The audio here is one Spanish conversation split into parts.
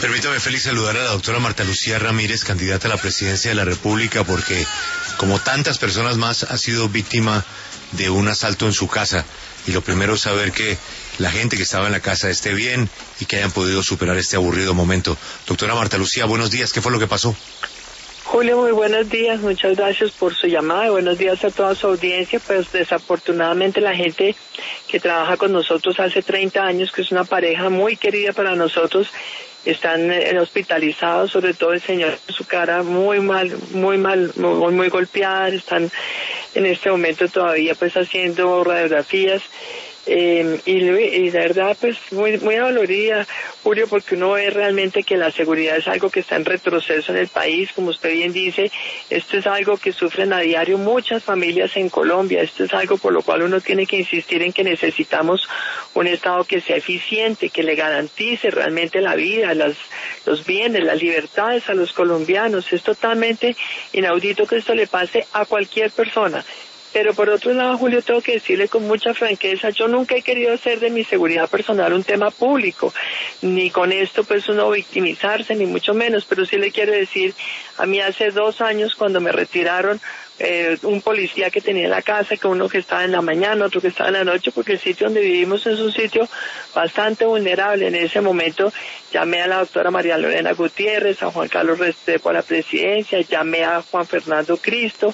Permítame, Félix, saludar a la doctora Marta Lucía Ramírez, candidata a la presidencia de la República, porque, como tantas personas más, ha sido víctima de un asalto en su casa. Y lo primero es saber que la gente que estaba en la casa esté bien y que hayan podido superar este aburrido momento. Doctora Marta Lucía, buenos días. ¿Qué fue lo que pasó? Julio, muy buenos días. Muchas gracias por su llamada. Buenos días a toda su audiencia. Pues desafortunadamente la gente que trabaja con nosotros hace 30 años, que es una pareja muy querida para nosotros, están hospitalizados, sobre todo el señor, su cara muy golpeada. Están en este momento todavía pues haciendo radiografías. Y la verdad pues muy dolorida, Julio, porque uno ve realmente que la seguridad es algo que está en retroceso en el país. Como usted bien dice, esto es algo que sufren a diario muchas familias en Colombia. Esto es algo por lo cual uno tiene que insistir en que necesitamos un Estado que sea eficiente, que le garantice realmente la vida, los bienes, las libertades a los colombianos. Es totalmente inaudito que esto le pase a cualquier persona. Pero por otro lado, Julio, tengo que decirle con mucha franqueza, yo nunca he querido hacer de mi seguridad personal un tema público, ni con esto pues uno victimizarse, ni mucho menos, pero sí le quiero decir, a mí hace 2 años cuando me retiraron, un policía que tenía en la casa, que uno que estaba en la mañana, otro que estaba en la noche, porque el sitio donde vivimos es un sitio bastante vulnerable. En ese momento llamé a la doctora María Lorena Gutiérrez, a Juan Carlos Restrepo a la presidencia, llamé a Juan Fernando Cristo,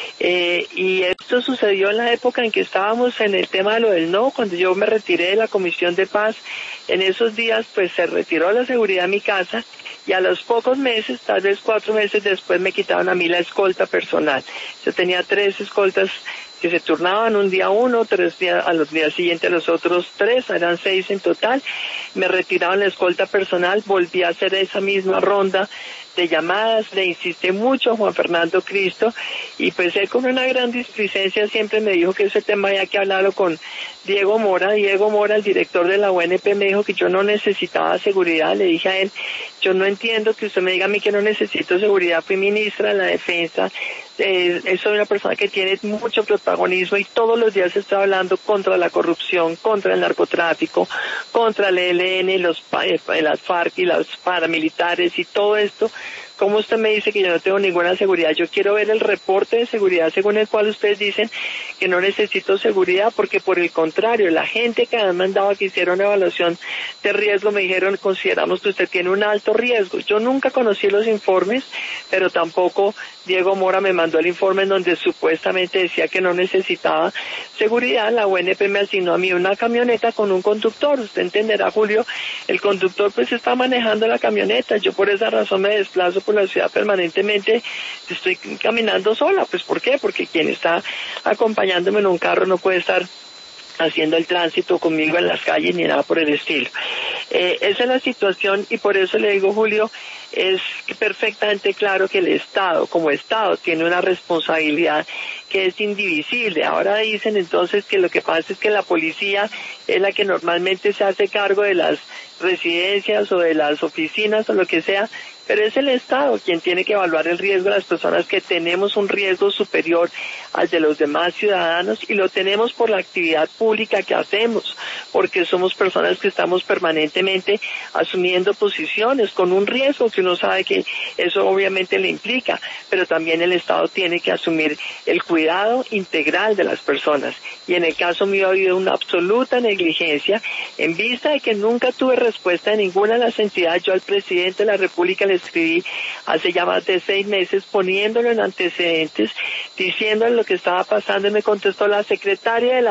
y esto sucedió en la época en que estábamos en el tema de lo del no, cuando yo me retiré de la Comisión de Paz. En esos días pues se retiró la seguridad de mi casa, y a los pocos meses, tal vez 4 meses después, me quitaron a mí la escolta personal. Yo tenía 3 escoltas que se turnaban, un día uno, 3 días, a los días siguientes los otros 3, eran 6 en total. Me retiraron la escolta personal, volví a hacer esa misma ronda de llamadas, le insistí mucho a Juan Fernando Cristo, y pues él con una gran displicencia siempre me dijo que ese tema había que hablarlo con Diego Mora. Diego Mora, el director de la UNP, me dijo que yo no necesitaba seguridad. Le dije a él, yo no entiendo que usted me diga a mí que no necesito seguridad, fui ministra de la Defensa, soy una persona que tiene mucho protagonismo y todos los días estoy hablando contra la corrupción, contra el narcotráfico, contra el ELN, las FARC y los paramilitares y todo esto. ¿Cómo usted me dice que yo no tengo ninguna seguridad? Yo quiero ver el reporte de seguridad según el cual ustedes dicen que no necesito seguridad, porque por el contrario, la gente que han mandado a que hiciera una evaluación de riesgo me dijeron, consideramos que usted tiene un alto riesgo. Yo nunca conocí los informes, pero tampoco Diego Mora me mandó el informe en donde supuestamente decía que no necesitaba seguridad. La UNP me asignó a mí una camioneta con un conductor. Usted entenderá, Julio, el conductor pues está manejando la camioneta. Yo por esa razón me desplazo por la ciudad permanentemente, estoy caminando sola. Pues ¿por qué? Porque quien está acompañándome en un carro no puede estar haciendo el tránsito conmigo en las calles ni nada por el estilo. Esa es la situación, y por eso le digo, Julio, es perfectamente claro que el Estado, como Estado, tiene una responsabilidad que es indivisible. Ahora dicen entonces que lo que pasa es que la policía es la que normalmente se hace cargo de las residencias o de las oficinas o lo que sea, pero es el Estado quien tiene que evaluar el riesgo de las personas, que tenemos un riesgo superior al de los demás ciudadanos, y lo tenemos por la actividad pública que hacemos, porque somos personas que estamos permanentemente asumiendo posiciones con un riesgo que uno sabe que eso obviamente le implica, pero también el Estado tiene que asumir el cuidado integral de las personas. Y en el caso mío ha habido una absoluta negligencia, en vista de que nunca tuve respuesta de ninguna de las entidades. Yo al presidente de la República le escribí hace ya más de 6 meses poniéndolo en antecedentes, diciéndole lo que estaba pasando, y me contestó la secretaria de la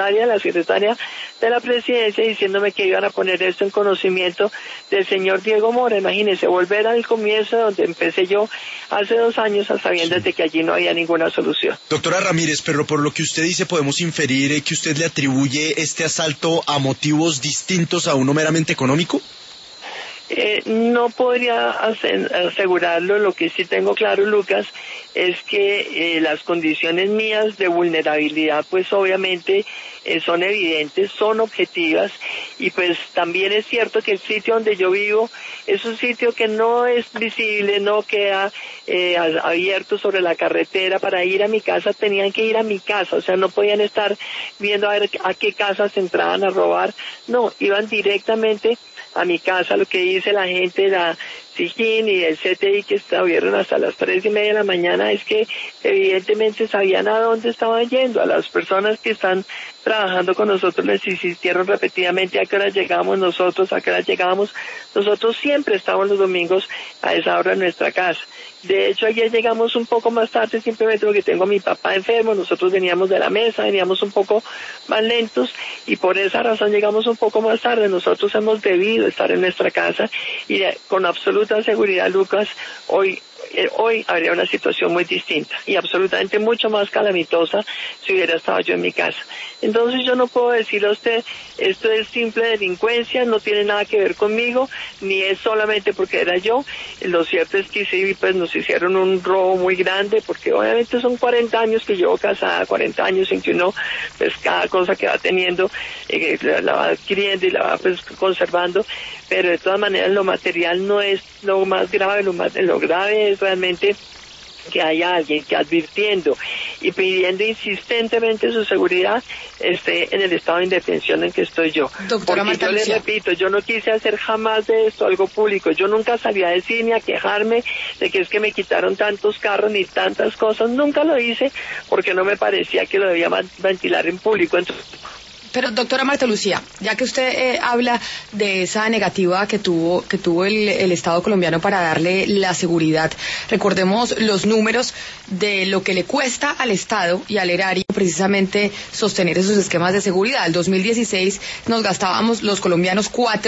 presidencia diciéndome que iban a poner esto en conocimiento del señor Diego Mora. Imagínense, volver al comienzo donde empecé yo hace 2 años, a sabiendas de que allí no había ninguna solución. Doctora Ramírez, pero por lo que usted dice podemos inferir que usted le atribuye este asalto a motivos distintos a uno meramente económico. No podría asegurarlo. Lo que sí tengo claro, Lucas, es que las condiciones mías de vulnerabilidad pues obviamente son evidentes, son objetivas, y pues también es cierto que el sitio donde yo vivo es un sitio que no es visible, no queda abierto sobre la carretera. Para ir a mi casa tenían que ir a mi casa, o sea, no podían estar viendo a ver a qué casas entraban a robar, no, iban directamente a mi casa, lo que dice la gente de la SIJIN y el CTI que estuvieron hasta las 3:30 de la mañana es que evidentemente sabían a dónde estaban yendo. A las personas que están trabajando con nosotros les insistieron repetidamente a qué hora llegábamos nosotros, a qué hora llegábamos. Nosotros siempre estamos los domingos a esa hora en nuestra casa. De hecho, ayer llegamos un poco más tarde simplemente porque tengo a mi papá enfermo, nosotros veníamos de la mesa, veníamos un poco más lentos y por esa razón llegamos un poco más tarde. Nosotros hemos debido estar en nuestra casa y con absoluta seguridad, Lucas, hoy habría una situación muy distinta y absolutamente mucho más calamitosa si hubiera estado yo en mi casa. Entonces yo no puedo decirle a usted, esto es simple delincuencia, no tiene nada que ver conmigo, ni es solamente porque era yo. Lo cierto es que sí, pues nos hicieron un robo muy grande, porque obviamente son 40 años que llevo casada, 40 años en que uno, pues cada cosa que va teniendo, la va adquiriendo y la va pues conservando, pero de todas maneras lo material no es lo más grave, lo grave es realmente que haya alguien que advirtiendo y pidiendo insistentemente su seguridad esté en el estado de indefensión en que estoy yo. Doctora Porque yo le repito, yo no quise hacer jamás de esto algo público, yo nunca salí a decir ni a quejarme de que es que me quitaron tantos carros ni tantas cosas, nunca lo hice porque no me parecía que lo debía ventilar en público. Entonces, pero doctora Marta Lucía, ya que usted habla de esa negativa que tuvo el Estado colombiano para darle la seguridad, recordemos los números de lo que le cuesta al Estado y al erario precisamente sostener esos esquemas de seguridad. En 2016 nos gastábamos los colombianos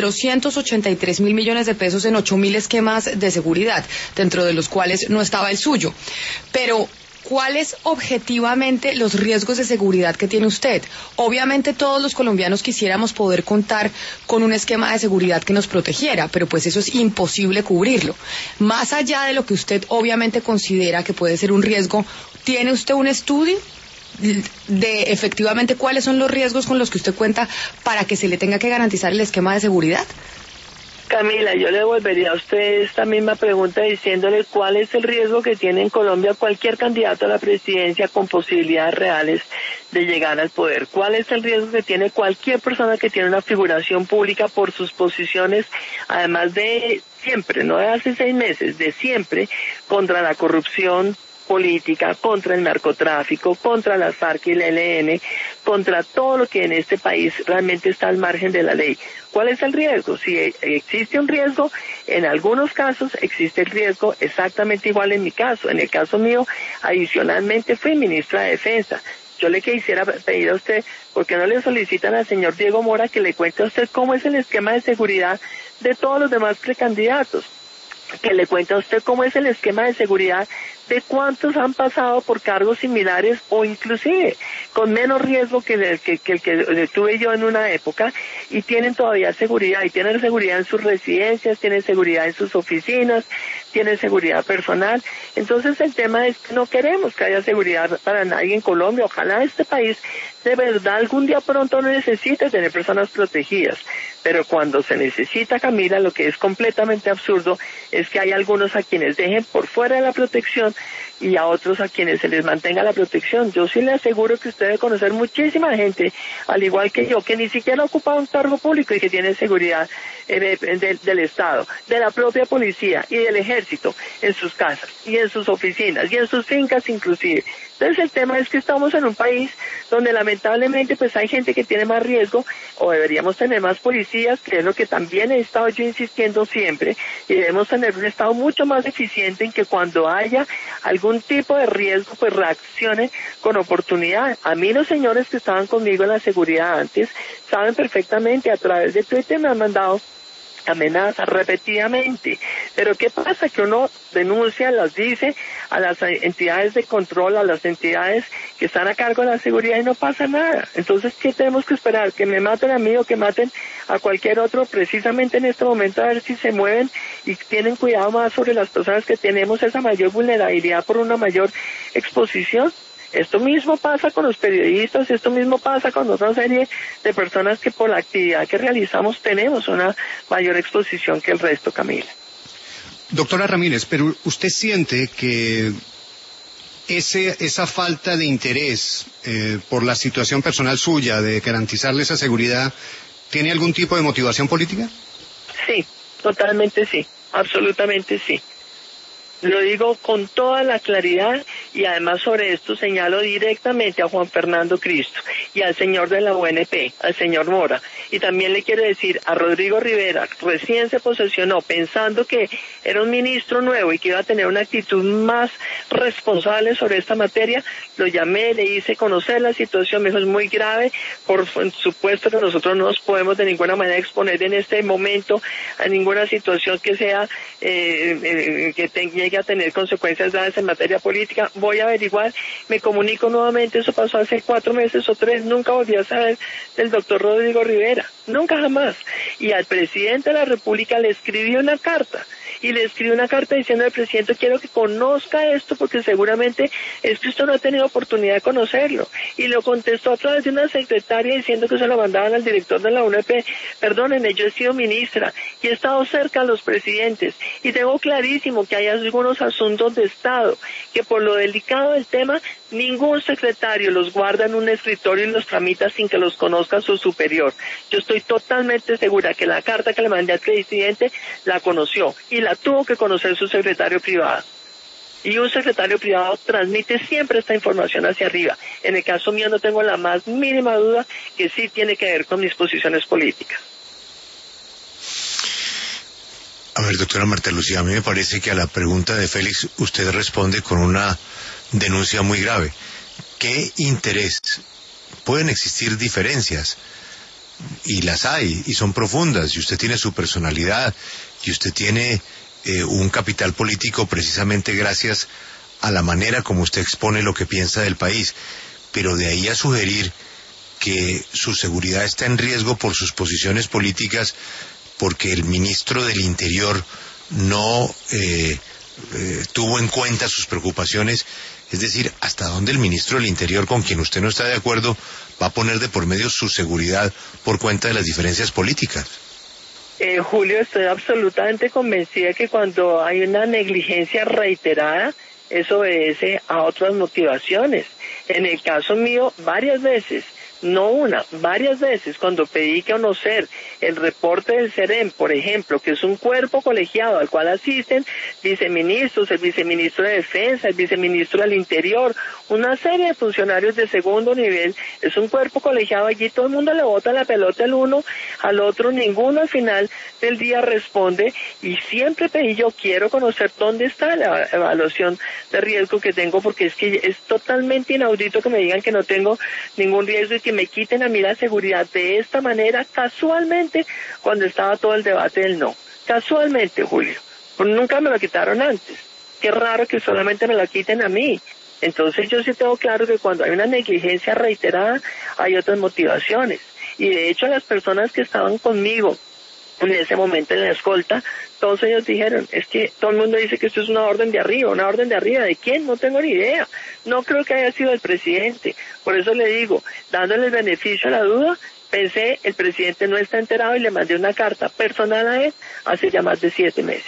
483 mil millones de pesos en 8.000 esquemas de seguridad, dentro de los cuales no estaba el suyo. Pero ¿cuáles objetivamente los riesgos de seguridad que tiene usted? Obviamente todos los colombianos quisiéramos poder contar con un esquema de seguridad que nos protegiera, pero pues eso es imposible cubrirlo. Más allá de lo que usted obviamente considera que puede ser un riesgo, ¿tiene usted un estudio de efectivamente cuáles son los riesgos con los que usted cuenta para que se le tenga que garantizar el esquema de seguridad? Camila, yo le devolvería a usted esta misma pregunta diciéndole cuál es el riesgo que tiene en Colombia cualquier candidato a la presidencia con posibilidades reales de llegar al poder. ¿Cuál es el riesgo que tiene cualquier persona que tiene una figuración pública por sus posiciones, además de siempre, no de hace 6 meses, de siempre, contra la corrupción política, contra el narcotráfico, contra las FARC y el ELN, contra todo lo que en este país realmente está al margen de la ley? ¿Cuál es el riesgo? Si existe un riesgo, en algunos casos existe el riesgo exactamente igual en mi caso. En el caso mío, adicionalmente fui ministra de Defensa. Yo le quisiera pedir a usted, ¿por qué no le solicitan al señor Diego Mora que le cuente a usted cómo es el esquema de seguridad de todos los demás precandidatos? Que le cuente a usted cómo es el esquema de seguridad de cuántos han pasado por cargos similares o inclusive con menos riesgo que el que tuve yo en una época y tienen todavía seguridad, y tienen seguridad en sus residencias, tienen seguridad en sus oficinas, tienen seguridad personal. Entonces el tema es que no queremos que haya seguridad para nadie en Colombia. Ojalá este país de verdad algún día pronto no necesite tener personas protegidas, pero cuando se necesita, Camila, lo que es completamente absurdo es que hay algunos a quienes dejen por fuera de la protección y a otros a quienes se les mantenga la protección. Yo sí le aseguro que usted debe conocer muchísima gente, al igual que yo, que ni siquiera ocupa un cargo público y que tiene seguridad del Estado, de la propia policía y del ejército en sus casas y en sus oficinas y en sus fincas inclusive. Entonces el tema es que estamos en un país donde lamentablemente pues hay gente que tiene más riesgo, o deberíamos tener más policías, que es lo que también he estado yo insistiendo siempre, y debemos tener un Estado mucho más eficiente en que cuando haya algún tipo de riesgo pues reaccione con oportunidad. A mí los señores que estaban conmigo en la seguridad antes saben perfectamente, a través de Twitter me han mandado amenazas repetidamente, pero ¿qué pasa? Que uno denuncia, las dice a las entidades de control, a las entidades que están a cargo de la seguridad y no pasa nada. Entonces, ¿qué tenemos que esperar? ¿Que me maten a mí o que maten a cualquier otro precisamente en este momento, a ver si se mueven y tienen cuidado más sobre las personas que tenemos esa mayor vulnerabilidad por una mayor exposición? Esto mismo pasa con los periodistas, esto mismo pasa con otra serie de personas que por la actividad que realizamos tenemos una mayor exposición que el resto, Camila. Doctora Ramírez, pero ¿usted siente que esa falta de interés por la situación personal suya de garantizarle esa seguridad tiene algún tipo de motivación política? Sí, totalmente sí, absolutamente sí. Lo digo con toda la claridad y además sobre esto señalo directamente a Juan Fernando Cristo y al señor de la UNP, al señor Mora. Y también le quiero decir a Rodrigo Rivera, recién se posesionó pensando que era un ministro nuevo y que iba a tener una actitud más responsable sobre esta materia. Lo llamé, le hice conocer la situación, me dijo es muy grave, por supuesto que nosotros no nos podemos de ninguna manera exponer en este momento a ninguna situación que sea que llegue a tener consecuencias graves en materia política. Voy a averiguar, me comunico nuevamente, eso pasó hace 4 meses o 3, nunca volví a saber del doctor Rodrigo Rivera, nunca jamás. Y al presidente de la República le escribí una carta, y le escribí una carta diciendo al presidente, quiero que conozca esto porque seguramente es que usted no ha tenido oportunidad de conocerlo. Y lo contestó a través de una secretaria diciendo que se lo mandaban al director de la UNP. Perdónenme, yo he sido ministra y he estado cerca a los presidentes y tengo clarísimo que hay algunos asuntos de Estado que por lo delicado del tema ningún secretario los guarda en un escritorio y los tramita sin que los conozca su superior. Yo estoy totalmente segura que la carta que le mandé al presidente la conoció y la tuvo que conocer su secretario privado. Y un secretario privado transmite siempre esta información hacia arriba. En el caso mío no tengo la más mínima duda que sí tiene que ver con mis posiciones políticas. A ver, doctora Marta Lucía, a mí me parece que a la pregunta de Félix usted responde con una denuncia muy grave. ¿Qué interés? Pueden existir diferencias, y las hay, y son profundas, y usted tiene su personalidad, y usted tiene un capital político precisamente gracias a la manera como usted expone lo que piensa del país, pero de ahí a sugerir que su seguridad está en riesgo por sus posiciones políticas, porque el ministro del Interior no tuvo en cuenta sus preocupaciones, es decir, ¿hasta dónde el ministro del Interior, con quien usted no está de acuerdo, va a poner de por medio su seguridad por cuenta de las diferencias políticas? Julio, estoy absolutamente convencida que cuando hay una negligencia reiterada, eso obedece a otras motivaciones. En el caso mío, varias veces, no una, varias veces, cuando pedí conocer el reporte del CEREM, por ejemplo, que es un cuerpo colegiado al cual asisten viceministros, el viceministro de Defensa, el viceministro del Interior, una serie de funcionarios de segundo nivel, es un cuerpo colegiado, allí todo el mundo le bota la pelota el uno al otro, ninguno al final del día responde, y siempre pedí, yo quiero conocer dónde está la evaluación de riesgo que tengo, porque es que es totalmente inaudito que me digan que no tengo ningún riesgo y que me quiten a mí la seguridad de esta manera, casualmente, cuando estaba todo el debate del no. Casualmente, Julio. Pues nunca me lo quitaron antes. Qué raro que solamente me lo quiten a mí. Entonces yo sí tengo claro que cuando hay una negligencia reiterada, hay otras motivaciones. Y de hecho las personas que estaban conmigo en ese momento en la escolta, todos ellos dijeron, es que todo el mundo dice que esto es una orden de arriba. ¿Una orden de arriba de quién? No tengo ni idea. No creo que haya sido el presidente. Por eso le digo, dándole el beneficio a la duda, pensé, el presidente no está enterado y le mandé una carta personal a él hace ya más de 7 meses.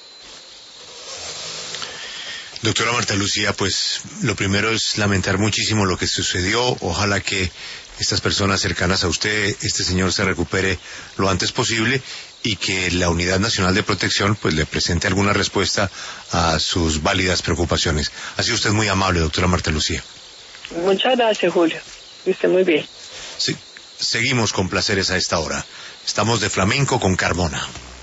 Doctora Marta Lucía, pues lo primero es lamentar muchísimo lo que sucedió. Ojalá que estas personas cercanas a usted, este señor, se recupere lo antes posible y que la Unidad Nacional de Protección pues le presente alguna respuesta a sus válidas preocupaciones. Ha sido usted muy amable, doctora Marta Lucía. Muchas gracias, Julio. Esté muy bien. Sí, seguimos con placeres a esta hora. Estamos de flamenco con Carmona.